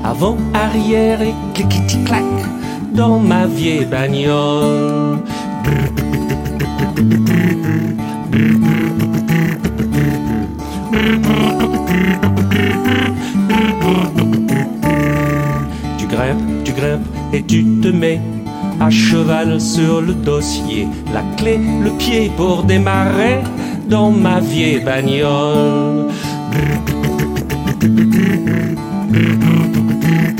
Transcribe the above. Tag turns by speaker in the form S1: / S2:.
S1: avant, arrière et cliquiti-clac dans ma vieille bagnole. Tu grimpes et tu te mets à cheval sur le dossier, la clé, le pied pour démarrer dans ma vieille bagnole.